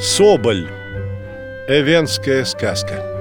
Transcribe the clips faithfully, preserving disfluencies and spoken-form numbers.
Соболь. Эвенская сказка.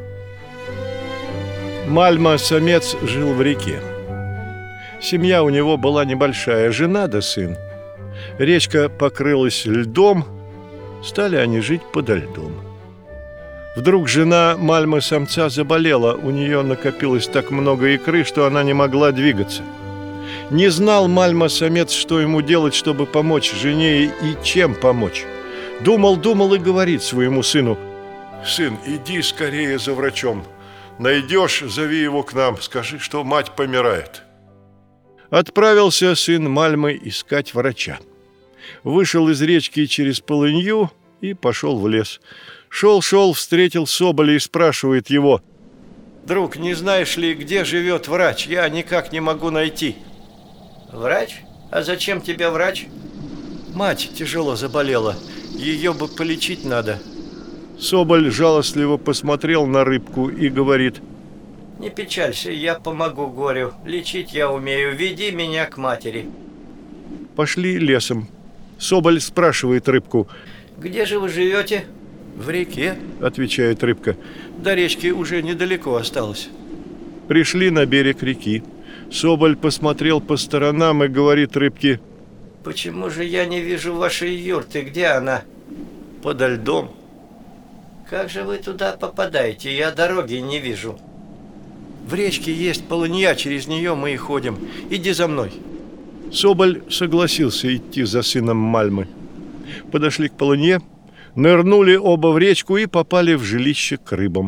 Мальма-самец жил в реке. Семья у него была небольшая, жена да сын. Речка покрылась льдом, стали они жить подо льдом. Вдруг жена Мальмы-самца заболела, у нее накопилось так много икры, что она не могла двигаться. Не знал Мальма-самец, что ему делать, чтобы помочь жене, и чем помочь. Думал-думал и говорит своему сыну: «Сын, иди скорее за врачом. Найдешь, зови его к нам, скажи, что мать помирает». Отправился сын Мальмы искать врача. Вышел из речки через полынью и пошел в лес. Шел-шел, встретил соболя и спрашивает его: «Друг, не знаешь ли, где живет врач? Я никак не могу найти». «Врач? А зачем тебе врач?» «Мать тяжело заболела, ее бы полечить надо». Соболь жалостливо посмотрел на рыбку и говорит: «Не печалься, я помогу горю, лечить я умею, веди меня к матери». Пошли лесом. Соболь спрашивает рыбку: «Где же вы живете?» «В реке», — отвечает рыбка. «До речки уже недалеко осталось». Пришли на берег реки. Соболь посмотрел по сторонам и говорит рыбке: «Почему же я не вижу вашей юрты? Где она?» «Подо льдом». «Как же вы туда попадаете? Я дороги не вижу». «В речке есть полынья, через нее мы и ходим. Иди за мной». Соболь согласился идти за сыном Мальмы. Подошли к полынье, нырнули оба в речку и попали в жилище к рыбам.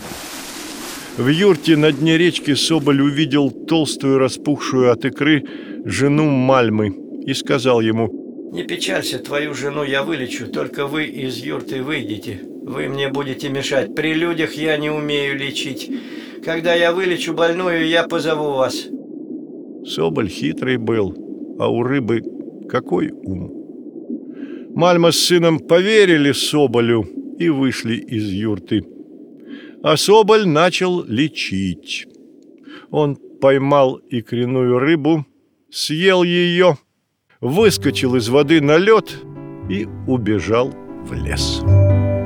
В юрте на дне речки Соболь увидел толстую, распухшую от икры жену Мальмы и сказал ему: «Не печалься, твою жену я вылечу, только вы из юрты выйдете. Вы мне будете мешать. При людях я не умею лечить. Когда я вылечу больную, я позову вас». Соболь хитрый был, а у рыбы какой ум. Мальма с сыном поверили Соболю и вышли из юрты. А Соболь начал лечить. Он поймал икряную рыбу, съел ее, выскочил из воды на лед и убежал в лес.